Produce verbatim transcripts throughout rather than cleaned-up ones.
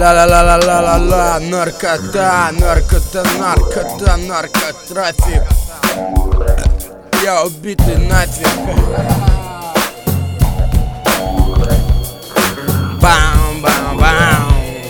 Ла-ла-ла-ла-ла-ла-ла, наркота, наркота, наркота, наркотрафик. Я убитый нафиг. Бам-бам-бам.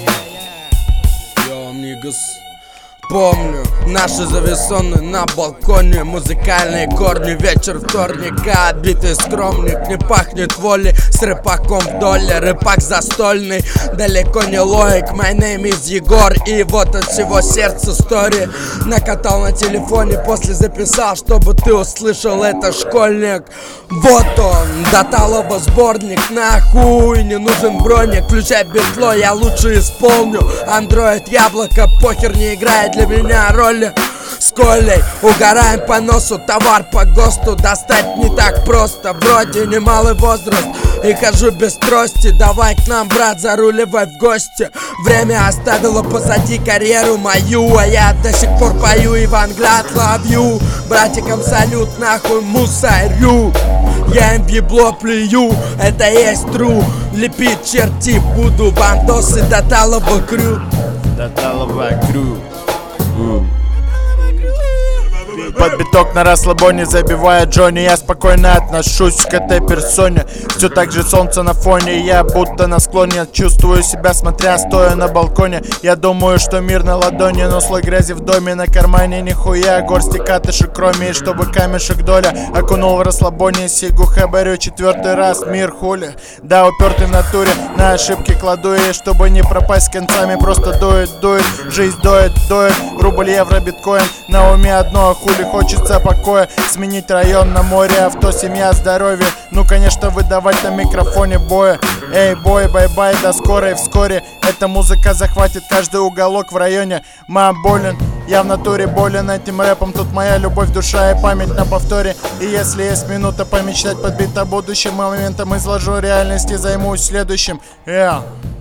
Йо, нигас. Помню наши завесоны на балконе, музыкальные корни, вечер вторника. Отбитый скромник, не пахнет волей, с рыбаком в доле, рыбак застольный. Далеко не лоик, my name is Егор. И вот от всего сердца стори накатал на телефоне, после записал, чтобы ты услышал, это школьник. Вот он, Доталова сборник, нахуй не нужен броник. Включай битло, я лучше исполню. Андроид, яблоко, похер не играет для меня роли. С Колей угораем по носу, товар по ГОСТу достать не так просто. Вроде немалый возраст и хожу без трости. Давай к нам, брат, заруливай в гости. Время оставило позади карьеру мою, а я до сих пор пою Иванград love you. Братикам салют, нахуй мусорю. Я им в ебло плюю, это есть true. Лепить черти буду, бандосы Доталова крю. Доталова крю. Под биток на расслабоне забивая Джонни, я спокойно отношусь к этой персоне. Все так же солнце на фоне, я будто на склоне. Чувствую себя, смотря стоя на балконе. Я думаю, что мир на ладони, но слой грязи в доме. На кармане нихуя, горсти катышек кроме. И чтобы камешек доля окунул в расслабоне. Сигу хабарю четвертый раз, мир хули. Да, упертый в натуре, на ошибки кладу. И чтобы не пропасть с концами, просто дует, дует. Жизнь доет, доет, рубль, евро, биткоин. На уме одно, а хули хочется покоя. Сменить район на море, авто, семья, здоровье. Ну, конечно, выдавать на микрофоне боя. Эй, бой, бай-бай, до скорой вскоре. Эта музыка захватит каждый уголок в районе. Мам болен, я в натуре болен этим рэпом. Тут моя любовь, душа и память на повторе. И если есть минута помечтать, подбить о будущем моментом, изложу реальность и займусь следующим. Yeah.